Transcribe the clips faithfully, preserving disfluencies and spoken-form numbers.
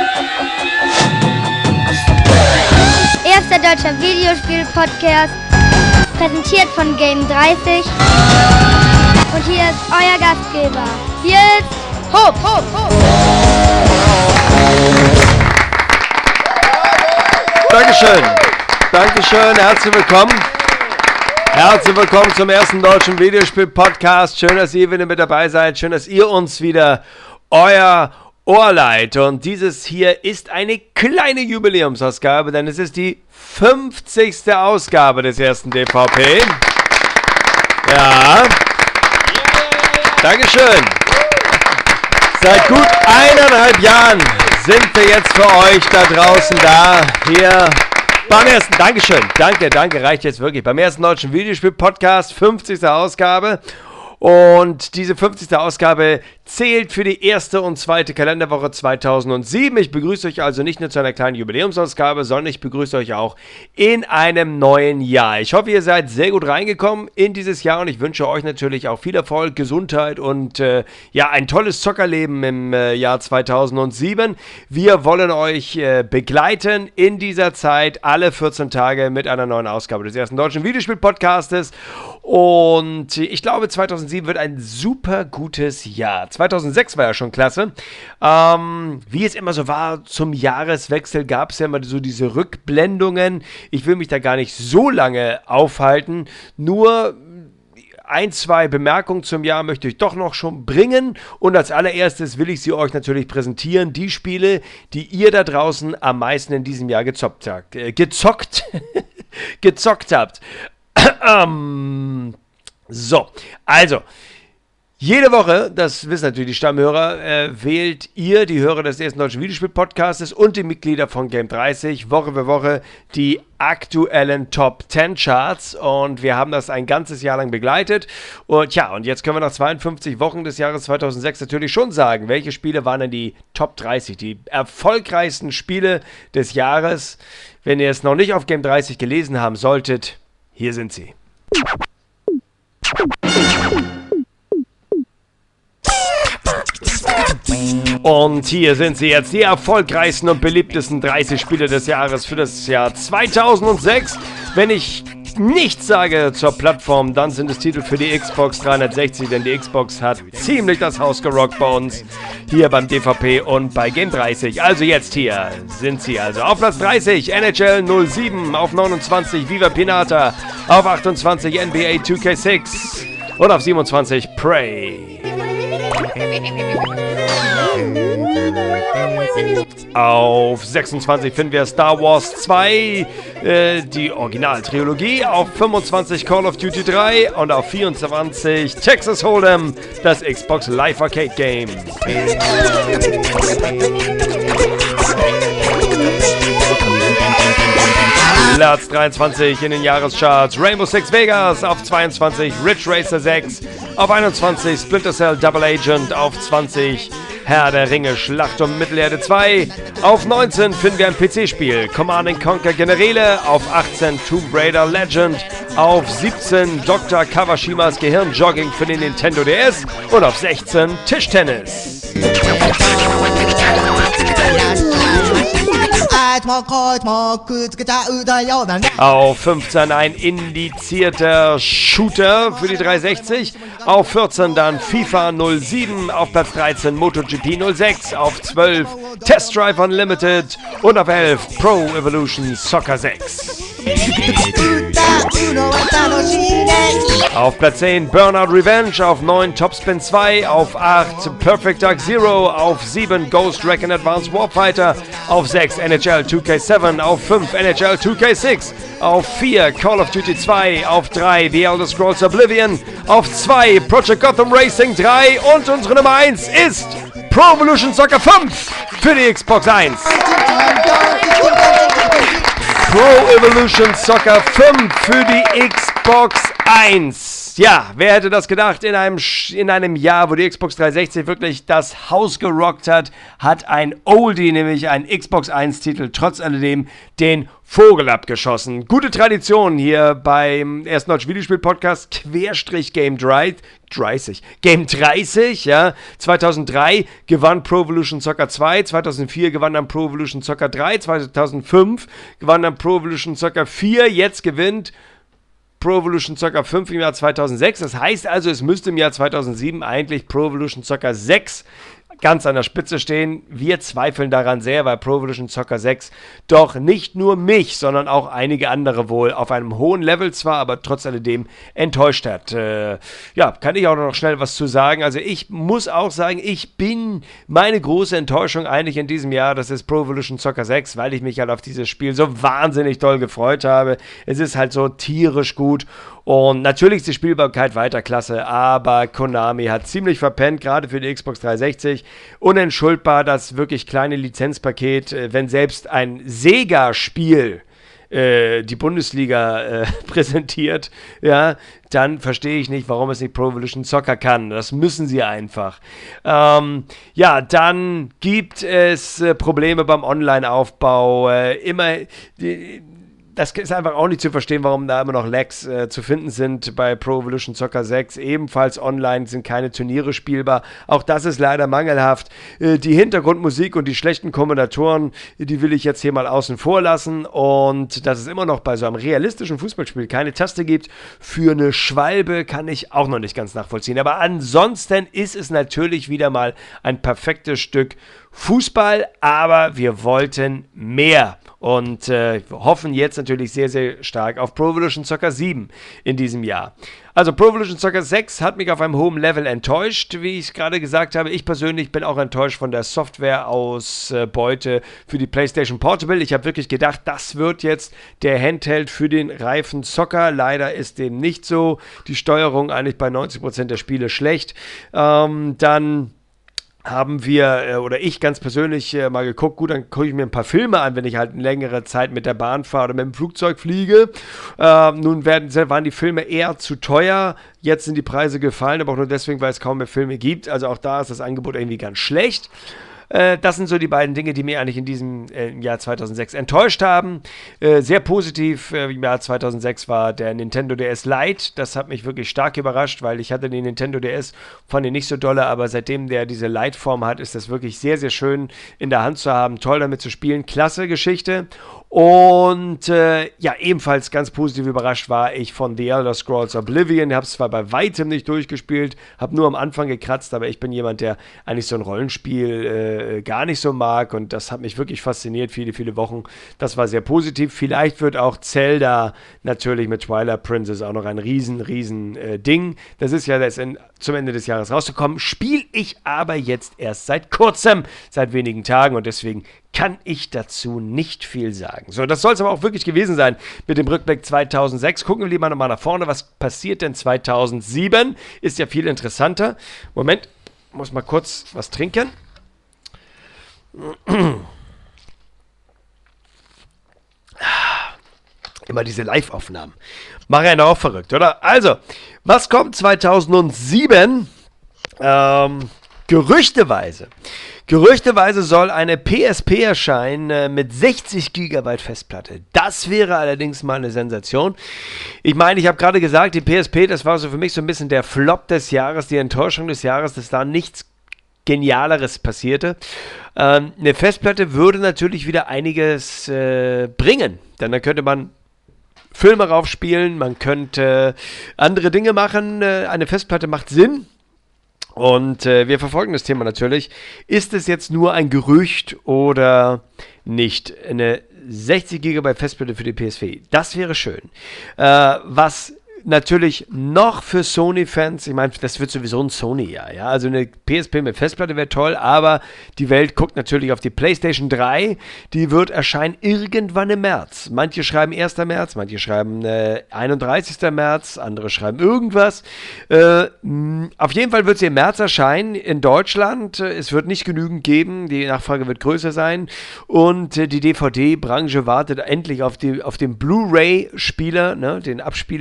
Erster deutscher Videospiel-Podcast, präsentiert von Game dreißig. Und hier ist euer Gastgeber. Hier ist Hopp, Hopp, Hopp. Dankeschön. Dankeschön. Herzlich willkommen. Herzlich willkommen zum ersten deutschen Videospiel-Podcast. Schön, dass ihr wieder mit dabei seid. Schön, dass ihr uns wieder euer Ohr leiht. Und dieses hier ist eine kleine Jubiläumsausgabe, denn es ist die fünfzigste Ausgabe des ersten D V P. Ja. Dankeschön. Seit gut eineinhalb Jahren sind wir jetzt für euch da draußen da. Hier beim ersten, Dankeschön, danke, danke, reicht jetzt wirklich. Beim ersten deutschen Videospiel-Podcast, fünfzigste Ausgabe. Und diese fünfzigste Ausgabe zählt für die erste und zweite Kalenderwoche zweitausendsieben. Ich begrüße euch also nicht nur zu einer kleinen Jubiläumsausgabe, sondern ich begrüße euch auch in einem neuen Jahr. Ich hoffe, ihr seid sehr gut reingekommen in dieses Jahr und ich wünsche euch natürlich auch viel Erfolg, Gesundheit und äh, ja, ein tolles Zockerleben im äh, Jahr zweitausendsieben. Wir wollen euch äh, begleiten in dieser Zeit alle vierzehn Tage mit einer neuen Ausgabe des ersten deutschen Videospiel-Podcastes. Und ich glaube, zweitausendsieben wird ein super gutes Jahr. zweitausendsechs war ja schon klasse. Ähm, wie es immer so war, zum Jahreswechsel gab es ja immer so diese Rückblendungen. Ich will mich da gar nicht so lange aufhalten. Nur ein, zwei Bemerkungen zum Jahr möchte ich doch noch schon bringen. Und als allererstes will ich sie euch natürlich präsentieren. Die Spiele, die ihr da draußen am meisten in diesem Jahr gezockt habt. Äh, gezockt? gezockt habt. So, also, jede Woche, das wissen natürlich die Stammhörer, äh, wählt ihr, die Hörer des ersten deutschen Videospiel-Podcastes und die Mitglieder von Game dreißig, Woche für Woche die aktuellen Top zehn Charts und wir haben das ein ganzes Jahr lang begleitet und ja, und jetzt können wir nach zweiundfünfzig Wochen des Jahres zweitausendsechs natürlich schon sagen, welche Spiele waren denn die Top dreißig, die erfolgreichsten Spiele des Jahres. Wenn ihr es noch nicht auf Game dreißig gelesen haben solltet, hier sind sie. Und hier sind sie jetzt, die erfolgreichsten und beliebtesten dreißig Spiele des Jahres für das Jahr zweitausendsechs. Wenn ich nichts sage zur Plattform, dann sind es Titel für die Xbox dreihundertsechzig, denn die Xbox hat ziemlich das Haus gerockt bei uns, hier beim D V P und bei Game dreißig. Also jetzt hier sind sie also. Auf Platz dreißig N H L null sieben, auf neunundzwanzig Viva Pinata, auf achtundzwanzig N B A zwei K sechs und auf siebenundzwanzig Prey. Auf sechsundzwanzig finden wir Star Wars zwei, äh, die Originaltrilogie. Auf fünfundzwanzig Call of Duty drei und auf vierundzwanzig Texas Hold'em, das Xbox Live Arcade Game. Platz dreiundzwanzig in den Jahrescharts Rainbow Six Vegas, auf zweiundzwanzig Ridge Racer sechs, auf einundzwanzig Splinter Cell Double Agent, auf zwanzig Herr der Ringe Schlacht um Mittelerde zwei, auf neunzehn finden wir ein P C-Spiel Command and Conquer Generäle, auf achtzehn Tomb Raider Legend, auf siebzehn Doktor Kawashimas Gehirnjogging für den Nintendo D S und auf sechzehn Tischtennis. Auf fünfzehn ein indizierter Shooter für die dreihundertsechzig, auf vierzehn dann FIFA null sieben, auf Platz dreizehn MotoGP null sechs, auf zwölf Test Drive Unlimited und auf elf Pro Evolution Soccer sechs. Auf Platz zehn Burnout Revenge, auf neun Topspin zwei, auf acht Perfect Dark Zero, auf sieben Ghost Recon Advanced Warfighter, auf sechs N H L zwei K sieben, auf fünf N H L zwei K sechs, auf vier Call of Duty zwei, auf drei The Elder Scrolls Oblivion, auf zwei Project Gotham Racing drei und unsere Nummer eins ist Pro Evolution Soccer fünf für die Xbox eins. Pro Evolution Soccer fünf für die Xbox eins. jetzt. Ja, wer hätte das gedacht? In einem, in einem Jahr, wo die Xbox dreihundertsechzig wirklich das Haus gerockt hat, hat ein Oldie, nämlich ein Xbox eins-Titel, trotz alledem den Vogel abgeschossen. Gute Tradition hier beim ersten Deutschen Videospiel-Podcast, Querstrich Game dreißig. Game dreißig, ja. zweitausenddrei gewann Pro Evolution Soccer zwei, zweitausendvier gewann dann Pro Evolution Soccer drei, zweitausendfünf gewann dann Pro Evolution Soccer vier, jetzt gewinnt Pro Evolution Soccer fünf im Jahr zweitausendsechs. Das heißt also, es müsste im Jahr zweitausendsieben eigentlich Pro Evolution Soccer sechs ganz an der Spitze stehen. Wir zweifeln daran sehr, weil Pro Evolution Soccer sechs doch nicht nur mich, sondern auch einige andere wohl auf einem hohen Level zwar, aber trotz alledem enttäuscht hat. Äh, ja, kann ich auch noch schnell was zu sagen. Also ich muss auch sagen, ich bin meine große Enttäuschung eigentlich in diesem Jahr, das ist Pro Evolution Soccer sechs, weil ich mich halt auf dieses Spiel so wahnsinnig doll gefreut habe. Es ist halt so tierisch gut. Und natürlich ist die Spielbarkeit weiter klasse, aber Konami hat ziemlich verpennt, gerade für die Xbox dreihundertsechzig. Unentschuldbar das wirklich kleine Lizenzpaket, wenn selbst ein Sega-Spiel äh, die Bundesliga äh, präsentiert, ja, dann verstehe ich nicht, warum es nicht Pro Evolution Soccer kann. Das müssen sie einfach. Ähm, ja, dann gibt es äh, Probleme beim Online-Aufbau. Äh, immer... Die, Das ist einfach auch nicht zu verstehen, warum da immer noch Lags äh, zu finden sind bei Pro Evolution Soccer sechs. Ebenfalls online sind keine Turniere spielbar. Auch das ist leider mangelhaft. Äh, die Hintergrundmusik und die schlechten Kommentatoren, die will ich jetzt hier mal außen vor lassen. Und dass es immer noch bei so einem realistischen Fußballspiel keine Taste gibt für eine Schwalbe, kann ich auch noch nicht ganz nachvollziehen. Aber ansonsten ist es natürlich wieder mal ein perfektes Stück Fußball, aber wir wollten mehr. Und äh, hoffen jetzt natürlich sehr, sehr stark auf Pro Evolution Soccer sieben in diesem Jahr. Also Pro Evolution Soccer sechs hat mich auf einem hohen Level enttäuscht, wie ich gerade gesagt habe. Ich persönlich bin auch enttäuscht von der Softwareausbeute für die PlayStation Portable. Ich habe wirklich gedacht, das wird jetzt der Handheld für den reifen Zocker. Leider ist dem nicht so. Die Steuerung eigentlich bei neunzig Prozent der Spiele schlecht. Ähm, dann... haben wir, oder ich ganz persönlich äh, mal geguckt, gut, dann gucke ich mir ein paar Filme an, wenn ich halt eine längere Zeit mit der Bahn fahre oder mit dem Flugzeug fliege. Äh, nun werden, waren die Filme eher zu teuer, jetzt sind die Preise gefallen, aber auch nur deswegen, weil es kaum mehr Filme gibt. Also auch da ist das Angebot irgendwie ganz schlecht. Äh, das sind so die beiden Dinge, die mir eigentlich in diesem äh, im Jahr zweitausendsechs enttäuscht haben. Äh, sehr positiv äh, im Jahr zweitausendsechs war der Nintendo D S Lite. Das hat mich wirklich stark überrascht, weil ich hatte den Nintendo D S, fand ihn nicht so dolle, aber seitdem der diese Lite-Form hat, ist das wirklich sehr, sehr schön in der Hand zu haben, toll damit zu spielen. Klasse Geschichte. Und äh, ja, ebenfalls ganz positiv überrascht war ich von The Elder Scrolls Oblivion. Habe es zwar bei weitem nicht durchgespielt, habe nur am Anfang gekratzt, aber ich bin jemand, der eigentlich so ein Rollenspiel äh, gar nicht so mag und das hat mich wirklich fasziniert, viele, viele Wochen. Das war sehr positiv. Vielleicht wird auch Zelda natürlich mit Twilight Princess auch noch ein riesen, riesen äh, Ding. Das ist ja das in, zum Ende des Jahres rauszukommen. Spiele ich aber jetzt erst seit kurzem, seit wenigen Tagen und deswegen kann ich dazu nicht viel sagen. So, das soll es aber auch wirklich gewesen sein mit dem Rückblick zweitausendsechs. Gucken wir lieber nochmal nach vorne. Was passiert denn zweitausendsieben? Ist ja viel interessanter. Moment, muss mal kurz was trinken. Immer diese Live-Aufnahmen. Mache einen auch verrückt, oder? Also, was kommt zweitausendsieben? Ähm, gerüchteweise. Gerüchteweise soll eine P S P erscheinen äh, mit sechzig Gigabyte Festplatte. Das wäre allerdings mal eine Sensation. Ich meine, ich habe gerade gesagt, die P S P, das war so für mich so ein bisschen der Flop des Jahres, die Enttäuschung des Jahres, dass da nichts Genialeres passierte. Ähm, eine Festplatte würde natürlich wieder einiges äh, bringen, denn dann könnte man Filme raufspielen, man könnte andere Dinge machen. Äh, eine Festplatte macht Sinn. Und äh, wir verfolgen das Thema natürlich. Ist es jetzt nur ein Gerücht oder nicht? Eine sechzig Gigabyte Festplatte für die P S vier. Das wäre schön. Äh, was natürlich noch für Sony-Fans, ich meine, das wird sowieso ein Sony-Jahr, ja, also eine P S P mit Festplatte wäre toll, aber die Welt guckt natürlich auf die PlayStation drei, die wird erscheinen irgendwann im März. Manche schreiben erster März, manche schreiben äh, einunddreißigster März, andere schreiben irgendwas. Äh, mh, auf jeden Fall wird sie im März erscheinen in Deutschland. Es wird nicht genügend geben, die Nachfrage wird größer sein und äh, die D V D-Branche wartet endlich auf, die, auf den Blu-ray-Spieler, ne, den Abspieler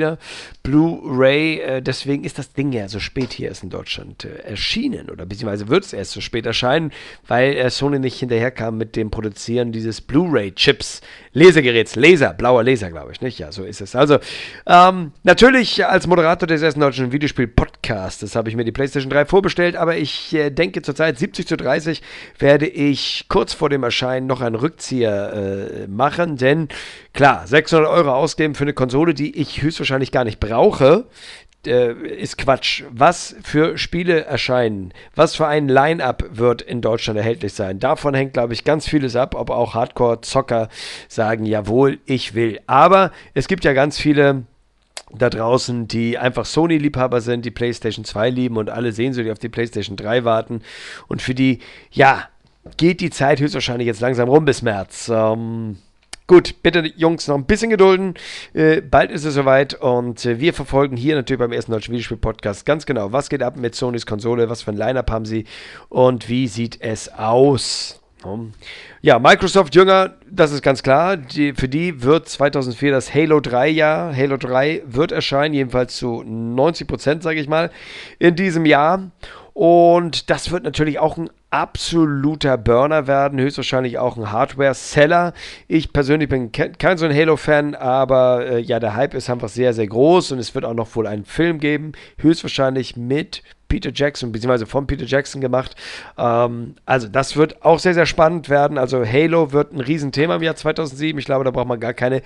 Blu-ray. Äh, deswegen ist das Ding ja so spät hier erst in Deutschland äh, erschienen oder beziehungsweise wird es erst so spät erscheinen, weil äh, Sony nicht hinterherkam mit dem Produzieren dieses Blu-ray-Chips, Lesegeräts, Laser, blauer Laser, glaube ich, nicht? Ja, so ist es. Also, ähm, natürlich als Moderator des ersten deutschen Videospiel-Podcasts habe ich mir die PlayStation drei vorbestellt, aber ich äh, denke zurzeit siebzig zu dreißig werde ich kurz vor dem Erscheinen noch einen Rückzieher äh, machen, denn klar, sechshundert Euro ausgeben für eine Konsole, die ich höchstwahrscheinlich gar nicht brauche, äh, ist Quatsch. Was für Spiele erscheinen, was für ein Line-Up wird in Deutschland erhältlich sein, davon hängt, glaube ich, ganz vieles ab, ob auch Hardcore-Zocker sagen, jawohl, ich will. Aber es gibt ja ganz viele da draußen, die einfach Sony-Liebhaber sind, die PlayStation zwei lieben und alle sehnsüchtig auf die PlayStation drei warten und für die, ja, geht die Zeit höchstwahrscheinlich jetzt langsam rum bis März. Ähm, gut, bitte Jungs, noch ein bisschen gedulden. Äh, bald ist es soweit und äh, wir verfolgen hier natürlich beim ersten deutschen Videospiel-Podcast ganz genau, was geht ab mit Sonys Konsole, was für ein Line-Up haben sie und wie sieht es aus. Ja, Microsoft Jünger, das ist ganz klar. Die, für die wird zweitausendvier das Halo drei Jahr. Halo drei wird erscheinen, jedenfalls zu neunzig Prozent, sage ich mal, in diesem Jahr. Und das wird natürlich auch ein absoluter Burner werden, höchstwahrscheinlich auch ein Hardware-Seller. Ich persönlich bin ke- kein so ein Halo-Fan, aber äh, ja, der Hype ist einfach sehr, sehr groß und es wird auch noch wohl einen Film geben, höchstwahrscheinlich mit Peter Jackson, beziehungsweise von Peter Jackson gemacht. Ähm, also das wird auch sehr, sehr spannend werden. Also Halo wird ein Riesenthema im Jahr zweitausendsieben. Ich glaube, da braucht man gar keine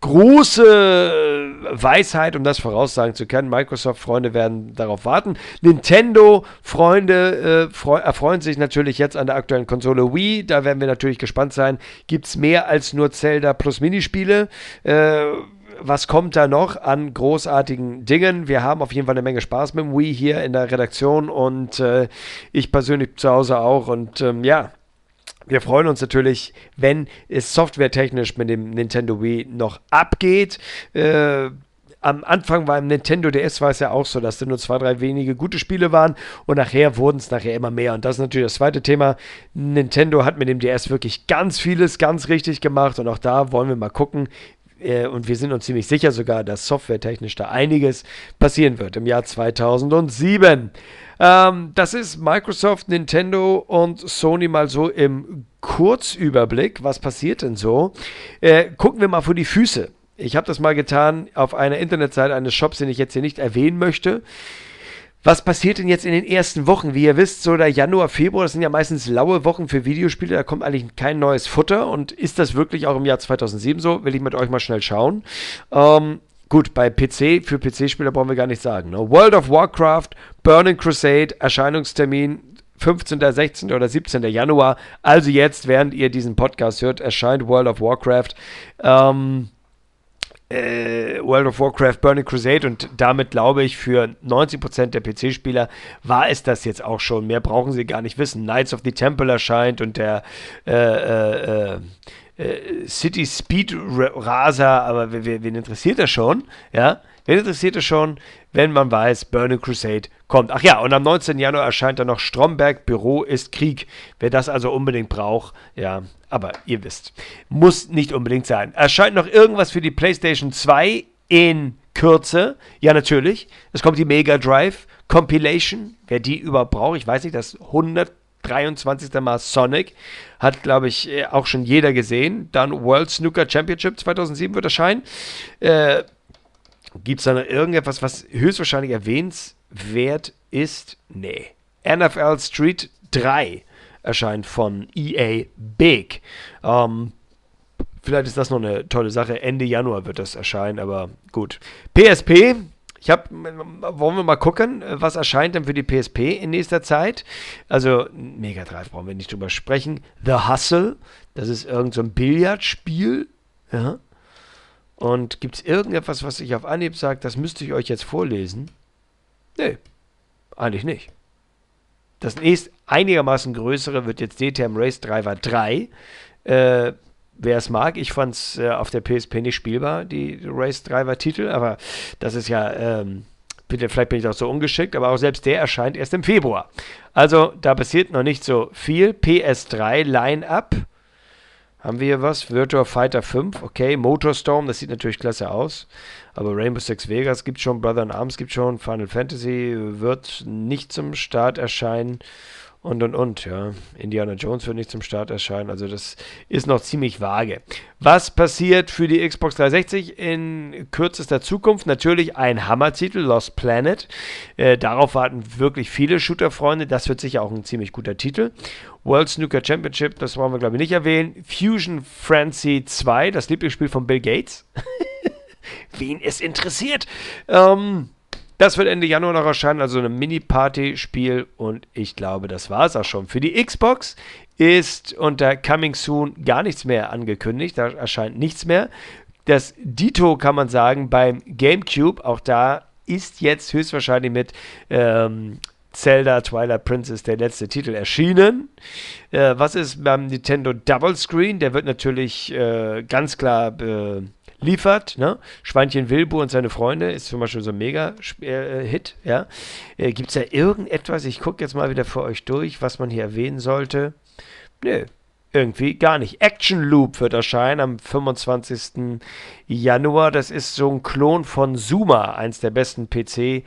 große Weisheit, um das voraussagen zu können. Microsoft-Freunde werden darauf warten. Nintendo-Freunde äh, freu- erfreuen sich natürlich jetzt an der aktuellen Konsole Wii. Da werden wir natürlich gespannt sein. Gibt es mehr als nur Zelda plus Minispiele? Äh, Was kommt da noch an großartigen Dingen? Wir haben auf jeden Fall eine Menge Spaß mit dem Wii hier in der Redaktion und äh, ich persönlich zu Hause auch. Und ähm, ja, wir freuen uns natürlich, wenn es softwaretechnisch mit dem Nintendo Wii noch abgeht. Äh, Am Anfang war im Nintendo D S war es ja auch so, dass da nur zwei, drei wenige gute Spiele waren und nachher wurden es nachher immer mehr. Und das ist natürlich das zweite Thema. Nintendo hat mit dem D S wirklich ganz vieles ganz richtig gemacht und auch da wollen wir mal gucken, und wir sind uns ziemlich sicher sogar, dass softwaretechnisch da einiges passieren wird im Jahr zweitausendsieben. Ähm, das ist Microsoft, Nintendo und Sony mal so im Kurzüberblick. Was passiert denn so? Äh, gucken wir mal vor die Füße. Ich habe das mal getan auf einer Internetseite eines Shops, den ich jetzt hier nicht erwähnen möchte. Was passiert denn jetzt in den ersten Wochen? Wie ihr wisst, so der Januar, Februar, das sind ja meistens laue Wochen für Videospiele, da kommt eigentlich kein neues Futter. Und ist das wirklich auch im Jahr zweitausendsieben so? Will ich mit euch mal schnell schauen. Ähm, gut, bei P C, für P C-Spieler brauchen wir gar nicht sagen. Ne? World of Warcraft, Burning Crusade, Erscheinungstermin fünfzehnten, sechzehnten oder siebzehnten Januar. Also jetzt, während ihr diesen Podcast hört, erscheint World of Warcraft. Ähm... Äh, World of Warcraft Burning Crusade und damit glaube ich für neunzig Prozent der P C-Spieler war es das jetzt auch schon. Mehr brauchen sie gar nicht wissen. Knights of the Temple erscheint und der äh, äh, äh, City Speed Racer, aber wen, wen interessiert das schon? Ja, wen interessiert das schon, wenn man weiß, Burning Crusade kommt. Ach ja, und am neunzehnten Januar erscheint dann noch Stromberg, Büro ist Krieg. Wer das also unbedingt braucht, ja, aber ihr wisst, muss nicht unbedingt sein. Erscheint noch irgendwas für die PlayStation zwei in Kürze? Ja, natürlich. Es kommt die Mega Drive Compilation. Wer die überhaupt braucht, ich weiß nicht, das hundertdreiundzwanzigste Mal Sonic. Hat, glaube ich, auch schon jeder gesehen. Dann World Snooker Championship zweitausendsieben wird erscheinen. Äh, Gibt es da noch irgendetwas, was höchstwahrscheinlich erwähnenswert ist? Nee. N F L Street drei erscheint von E A Big. Ähm, vielleicht ist das noch eine tolle Sache. Ende Januar wird das erscheinen, aber gut. P S P. Ich hab, wollen wir mal gucken, was erscheint denn für die P S P in nächster Zeit? Also, Mega Drive brauchen wir nicht drüber sprechen. The Hustle. Das ist irgend so ein Billardspiel. Ja. Und gibt es irgendetwas, was ich auf Anhieb sage, das müsste ich euch jetzt vorlesen? Nee, eigentlich nicht. Das nächst einigermaßen größere wird jetzt D T M Race Driver drei. Äh, wer es mag, ich fand es äh, auf der P S P nicht spielbar, die Race Driver Titel, aber das ist ja, ähm, bitte, vielleicht bin ich auch so ungeschickt, aber auch selbst der erscheint erst im Februar. Also da passiert noch nicht so viel. P S drei Line-Up. Haben wir hier was? Virtua Fighter fünf, okay. Motorstorm, das sieht natürlich klasse aus. Aber Rainbow Six Vegas gibt schon, Brother in Arms gibt schon, Final Fantasy wird nicht zum Start erscheinen. Und, und, und, ja. Indiana Jones wird nicht zum Start erscheinen. Also das ist noch ziemlich vage. Was passiert für die Xbox dreihundertsechzig in kürzester Zukunft? Natürlich ein Hammertitel, Lost Planet. Äh, darauf warten wirklich viele Shooter-Freunde. Das wird sicher auch ein ziemlich guter Titel. World Snooker Championship, das brauchen wir glaube ich nicht erwähnen. Fusion Frenzy zwei, das Lieblingsspiel von Bill Gates. Wen es interessiert. Ähm... Das wird Ende Januar noch erscheinen, also ein Mini-Party-Spiel und ich glaube, das war es auch schon. Für die Xbox ist unter Coming Soon gar nichts mehr angekündigt, da erscheint nichts mehr. Das Dito kann man sagen beim GameCube, auch da ist jetzt höchstwahrscheinlich mit ähm, Zelda Twilight Princess der letzte Titel erschienen. Äh, was ist beim Nintendo Double Screen? Der wird natürlich äh, ganz klar äh, liefert, ne? Schweinchen Wilbur und seine Freunde ist zum Beispiel so ein Mega-Hit, ja. Äh, Gibt es da irgendetwas, ich gucke jetzt mal wieder für euch durch, was man hier erwähnen sollte? Nö, irgendwie gar nicht. Action Loop wird erscheinen am fünfundzwanzigsten Januar. Das ist so ein Klon von Zuma, eins der besten P C-Spiele,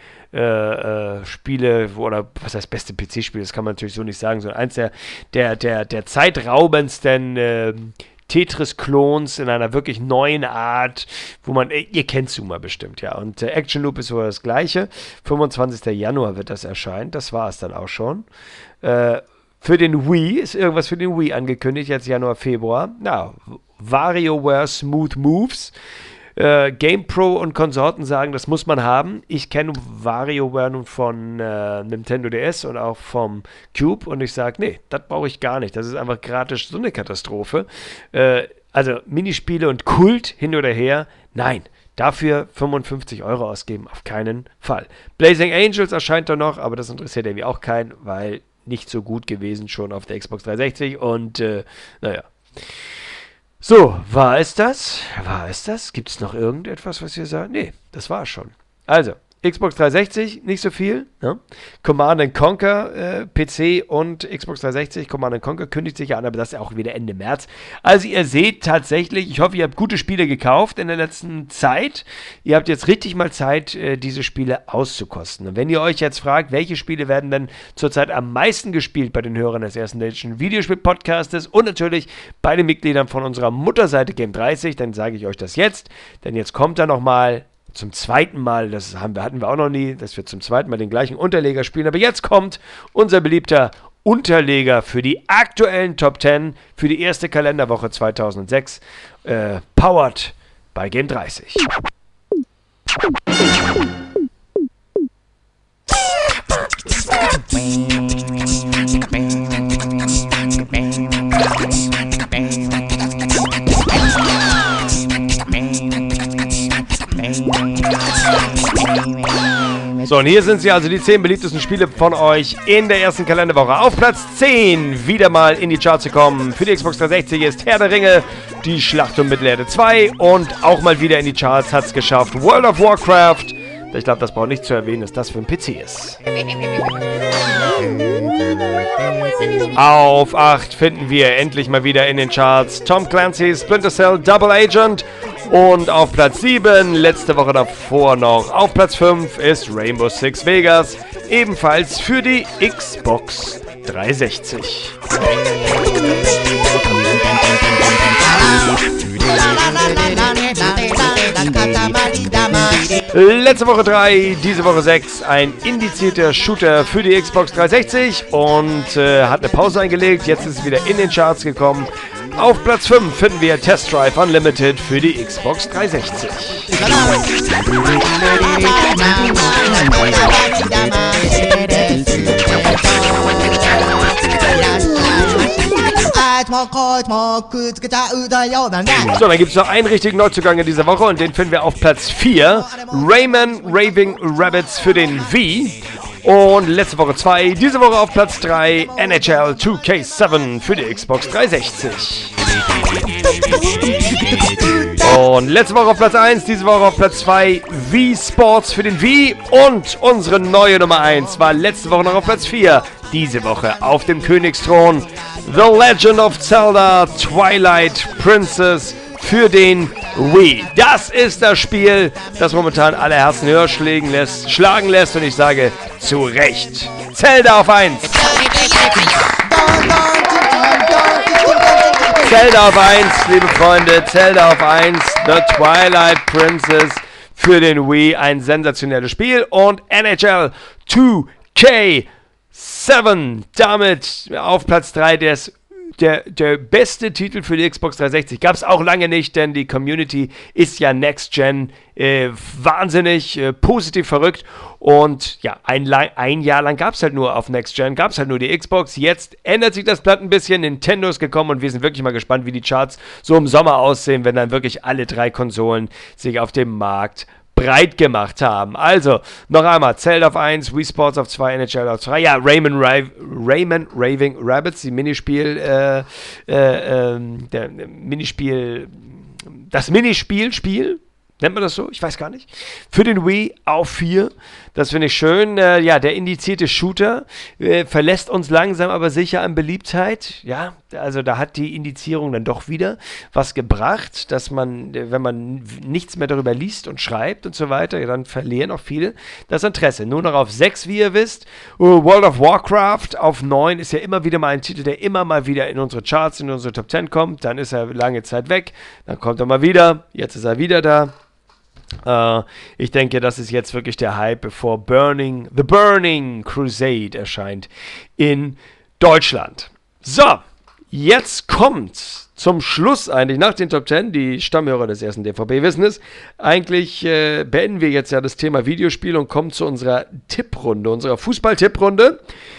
äh, äh, oder was heißt beste P C-Spiele, das kann man natürlich so nicht sagen, sondern eins der, der, der, der zeitraubendsten äh, Tetris-Klons in einer wirklich neuen Art, wo man, ihr kennt Zuma bestimmt, ja, und äh, Action Loop ist so das gleiche, fünfundzwanzigsten Januar wird das erscheinen, das war es dann auch schon. Äh, für den Wii ist irgendwas für den Wii angekündigt, jetzt Januar, Februar, na, WarioWare Smooth Moves, äh, GamePro und Konsorten sagen, das muss man haben. Ich kenne WarioWare nun von äh, Nintendo D S und auch vom Cube und ich sage, nee, das brauche ich gar nicht. Das ist einfach gratis so eine Katastrophe. Äh, also Minispiele und Kult hin oder her, nein. Dafür fünfundfünfzig Euro ausgeben, auf keinen Fall. Blazing Angels erscheint da noch, aber das interessiert irgendwie auch keinen, weil nicht so gut gewesen schon auf der Xbox dreihundertsechzig und äh, naja. So, war es das? War es das? Gibt es noch irgendetwas, was ihr sagt? Nee, das war es schon. Also, Xbox dreihundertsechzig, nicht so viel. Ne? Command and Conquer, äh, P C und Xbox dreihundertsechzig, Command and Conquer kündigt sich ja an, aber das ist ja auch wieder Ende März. Also ihr seht tatsächlich, ich hoffe, ihr habt gute Spiele gekauft in der letzten Zeit. Ihr habt jetzt richtig mal Zeit, äh, diese Spiele auszukosten. Und wenn ihr euch jetzt fragt, welche Spiele werden denn zurzeit am meisten gespielt bei den Hörern des ersten deutschen Videospiel-Podcastes und natürlich bei den Mitgliedern von unserer Mutterseite Game dreißig, dann sage ich euch das jetzt, denn jetzt kommt da nochmal zum zweiten Mal, das haben wir, hatten wir auch noch nie, dass wir zum zweiten Mal den gleichen Unterleger spielen. Aber jetzt kommt unser beliebter Unterleger für die aktuellen Top zehn für die erste Kalenderwoche zweitausendsechs, äh, powered bei Game dreißig. So, und hier sind sie also, die zehn beliebtesten Spiele von euch in der ersten Kalenderwoche. Auf Platz zehn wieder mal in die Charts gekommen. Für die Xbox dreihundertsechzig ist Herr der Ringe, die Schlacht um Mittelerde zwei. Und auch mal wieder in die Charts hat es geschafft World of Warcraft. Ich glaube, das braucht nicht zu erwähnen, dass das für ein P C ist. Auf acht finden wir endlich mal wieder in den Charts Tom Clancy's Splinter Cell Double Agent. Und auf Platz sieben, letzte Woche davor noch, auf Platz fünf ist Rainbow Six Vegas, ebenfalls für die Xbox dreihundertsechzig. Letzte Woche drei, diese Woche sechs, ein indizierter Shooter für die Xbox dreihundertsechzig und äh, hat eine Pause eingelegt, jetzt ist es wieder in den Charts gekommen. Auf Platz fünf finden wir Test Drive Unlimited für die Xbox dreihundertsechzig. So, dann gibt es noch einen richtigen Neuzugang in dieser Woche und den finden wir auf Platz vier. Rayman Raving Rabbids für den Wii. Und letzte Woche zwei, diese Woche auf Platz drei, N H L zwei K sieben für die Xbox dreihundertsechzig. Und letzte Woche auf Platz eins, diese Woche auf Platz zwei, Wii Sports für den Wii. Und unsere neue Nummer eins war letzte Woche noch auf Platz vier, diese Woche auf dem Königsthron, The Legend of Zelda Twilight Princess für den Wii. Das ist das Spiel, das momentan alle Herzen höher schlagen lässt, schlagen lässt und ich sage zu Recht. Zelda auf eins. Zelda auf eins, liebe Freunde, Zelda auf eins, The Twilight Princess für den Wii, ein sensationelles Spiel und N H L zwei K sieben damit auf Platz drei des Der, der beste Titel für die Xbox dreihundertsechzig gab es auch lange nicht, denn die Community ist ja Next Gen äh, wahnsinnig äh, positiv verrückt und ja, ein, ein Jahr lang gab es halt nur auf Next Gen, gab es halt nur die Xbox. Jetzt ändert sich das Blatt ein bisschen, Nintendo ist gekommen und wir sind wirklich mal gespannt, wie die Charts so im Sommer aussehen, wenn dann wirklich alle drei Konsolen sich auf dem Markt breit gemacht haben. Also, noch einmal, Zelda auf eins, Wii Sports auf zwei, N H L auf zwei, ja, Rayman, Ra- Rayman Raving Rabbids, die Minispiel, äh, äh, äh, der Minispiel, das Minispiel-Spiel, nennt man das so? Ich weiß gar nicht. Für den Wii auf vier. Das finde ich schön. Äh, ja, der indizierte Shooter äh, verlässt uns langsam aber sicher an Beliebtheit. Ja, also da hat die Indizierung dann doch wieder was gebracht, dass man, wenn man nichts mehr darüber liest und schreibt und so weiter, ja, dann verlieren auch viele das Interesse. Nur noch auf sechs, wie ihr wisst. Uh, World of Warcraft auf neun ist ja immer wieder mal ein Titel, der immer mal wieder in unsere Charts, in unsere Top zehn kommt. Dann ist er lange Zeit weg. Dann kommt er mal wieder. Jetzt ist er wieder da. Uh, ich denke, das ist jetzt wirklich der Hype, bevor Burning, The Burning Crusade erscheint in Deutschland. So, jetzt kommt zum Schluss eigentlich, nach den Top zehn, die Stammhörer des ersten D V B wissen es, eigentlich äh, beenden wir jetzt ja das Thema Videospiel und kommen zu unserer Tipprunde, unserer Fußball-Tipprunde.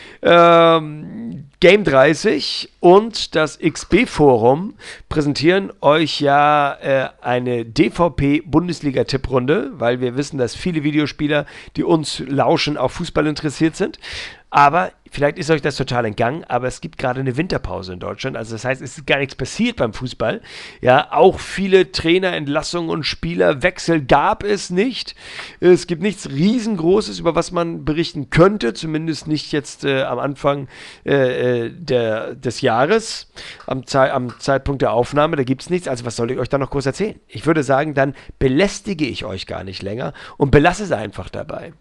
Ähm, Game dreißig und das X B-Forum präsentieren euch ja äh, eine D V P-Bundesliga-Tipprunde, weil wir wissen, dass viele Videospieler, die uns lauschen, auch Fußball interessiert sind. Aber vielleicht ist euch das total entgangen, aber es gibt gerade eine Winterpause in Deutschland. Also das heißt, es ist gar nichts passiert beim Fußball. Ja, auch viele Trainerentlassungen und Spielerwechsel gab es nicht. Es gibt nichts Riesengroßes, über was man berichten könnte, zumindest nicht jetzt äh, am Anfang äh, der, des Jahres, am, Ze- am Zeitpunkt der Aufnahme. Da gibt es nichts. Also was soll ich euch da noch groß erzählen? Ich würde sagen, dann belästige ich euch gar nicht länger und belasse es einfach dabei.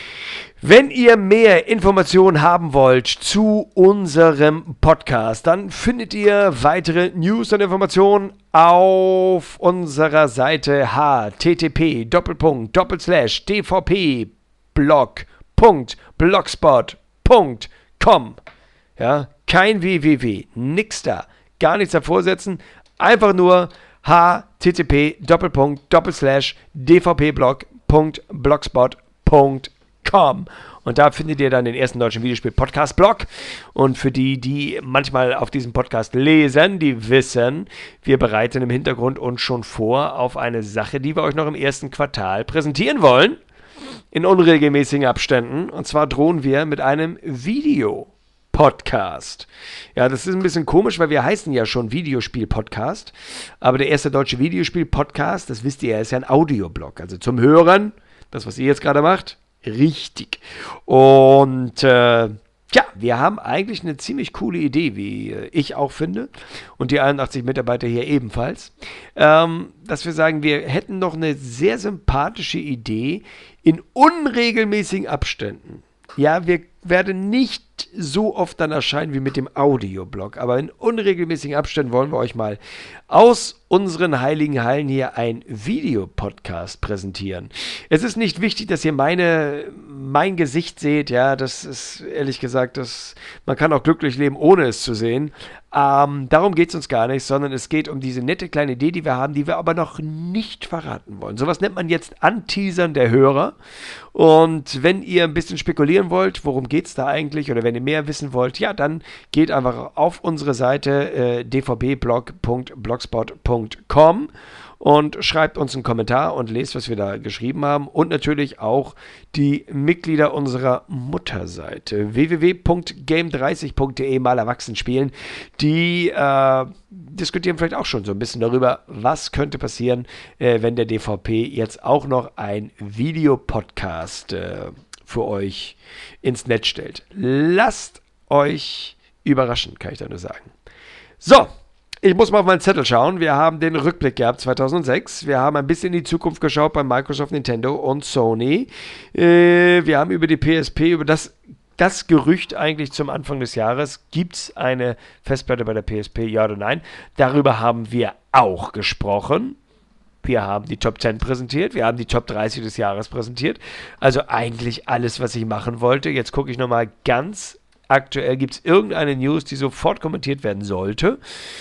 Wenn ihr mehr Informationen haben wollt zu unserem Podcast, dann findet ihr weitere News und Informationen auf unserer Seite h t t p doppelpunkt doppelslash d v p blog punkt blogspot punkt com. Ja, kein www, nix da, gar nichts davorsetzen, einfach nur h t t p doppelpunkt doppelslash d v p blog punkt blogspot punkt com. Und da findet ihr dann den ersten deutschen Videospiel-Podcast-Blog. Und für die, die manchmal auf diesem Podcast lesen, die wissen, wir bereiten im Hintergrund uns schon vor auf eine Sache, die wir euch noch im ersten Quartal präsentieren wollen. In unregelmäßigen Abständen. Und zwar drohen wir mit einem Video-Podcast. Ja, das ist ein bisschen komisch, weil wir heißen ja schon Videospiel-Podcast. Aber der erste deutsche Videospiel-Podcast, das wisst ihr ja, ist ja ein Audioblog. Also zum Hören, das, was ihr jetzt gerade macht, richtig. Und äh, ja, wir haben eigentlich eine ziemlich coole Idee, wie ich auch finde. Und die einundachtzig Mitarbeiter hier ebenfalls. Ähm, dass wir sagen, wir hätten noch eine sehr sympathische Idee in unregelmäßigen Abständen. Ja, wir werden nicht so oft dann erscheinen wie mit dem Audioblog, aber in unregelmäßigen Abständen wollen wir euch mal aus unseren heiligen Hallen hier ein Videopodcast präsentieren. Es ist nicht wichtig, dass ihr meine, mein Gesicht seht, ja, das ist ehrlich gesagt, das, man kann auch glücklich leben, ohne es zu sehen. Ähm, darum geht es uns gar nicht, sondern es geht um diese nette kleine Idee, die wir haben, die wir aber noch nicht verraten wollen. Sowas nennt man jetzt Anteasern der Hörer. Und wenn ihr ein bisschen spekulieren wollt, worum geht es da eigentlich, oder wenn ihr mehr wissen wollt, ja, dann geht einfach auf unsere Seite äh, d v b blog punkt blogspot punkt com und schreibt uns einen Kommentar und lest, was wir da geschrieben haben. Und natürlich auch die Mitglieder unserer Mutterseite w w w punkt game dreißig punkt d e mal erwachsen spielen. Die äh, diskutieren vielleicht auch schon so ein bisschen darüber, was könnte passieren, äh, wenn der D V P jetzt auch noch ein Videopodcast äh, für euch ins Netz stellt. Lasst euch überraschen, kann ich da nur sagen. So, ich muss mal auf meinen Zettel schauen. Wir haben den Rückblick gehabt zweitausendsechs. Wir haben ein bisschen in die Zukunft geschaut bei Microsoft, Nintendo und Sony. Äh, wir haben über die P S P, über das, das Gerücht eigentlich zum Anfang des Jahres, gibt es eine Festplatte bei der P S P, ja oder nein? Darüber haben wir auch gesprochen. Wir haben die Top zehn präsentiert, wir haben die Top dreißig des Jahres präsentiert. Also eigentlich alles, was ich machen wollte. Jetzt gucke ich nochmal ganz aktuell. Gibt es irgendeine News, die sofort kommentiert werden sollte?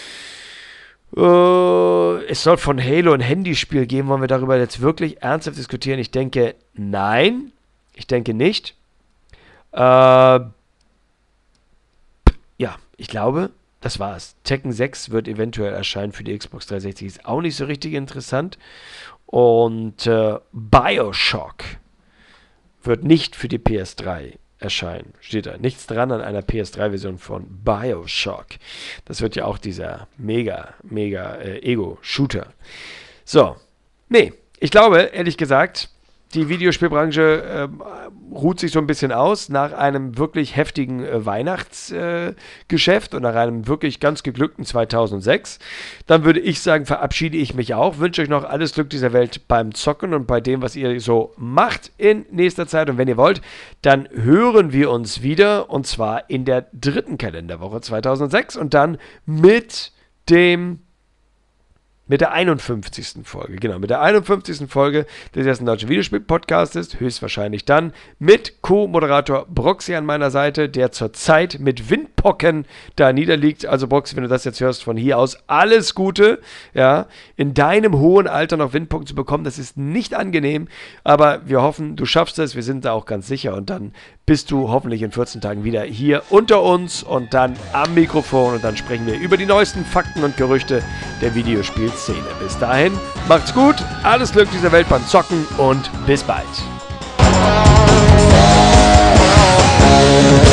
Uh, es soll von Halo ein Handyspiel geben. Wollen wir darüber jetzt wirklich ernsthaft diskutieren? Ich denke, nein. Ich denke nicht. Uh, ja, ich glaube, das war's. Tekken sechs wird eventuell erscheinen für die Xbox dreihundertsechzig. Ist auch nicht so richtig interessant. Und uh, Bioshock wird nicht für die P S drei erscheinen. Steht da. Nichts dran an einer P S drei Version von Bioshock. Das wird ja auch dieser mega, mega äh, Ego-Shooter. So. Nee, ich glaube, ehrlich gesagt, die Videospielbranche äh, ruht sich so ein bisschen aus nach einem wirklich heftigen äh, Weihnachtsgeschäft äh, und nach einem wirklich ganz geglückten zweitausendsechs. Dann würde ich sagen, verabschiede ich mich auch. Wünsche euch noch alles Glück dieser Welt beim Zocken und bei dem, was ihr so macht in nächster Zeit. Und wenn ihr wollt, dann hören wir uns wieder, und zwar in der dritten Kalenderwoche zweitausendsechs und dann mit dem Mit der einundfünfzigsten Folge, genau, mit der einundfünfzigsten Folge des ersten deutschen Videospiel-Podcastes, höchstwahrscheinlich dann mit Co-Moderator Broxy an meiner Seite, der zurzeit mit Windpocken da niederliegt. Also Broxy, wenn du das jetzt hörst, von hier aus alles Gute, ja, in deinem hohen Alter noch Windpocken zu bekommen, das ist nicht angenehm, aber wir hoffen, du schaffst es, wir sind da auch ganz sicher, und dann bist du hoffentlich in vierzehn Tagen wieder hier unter uns und dann am Mikrofon, und dann sprechen wir über die neuesten Fakten und Gerüchte der Videospielszene. Bis dahin, macht's gut, alles Glück dieser Welt beim Zocken und bis bald.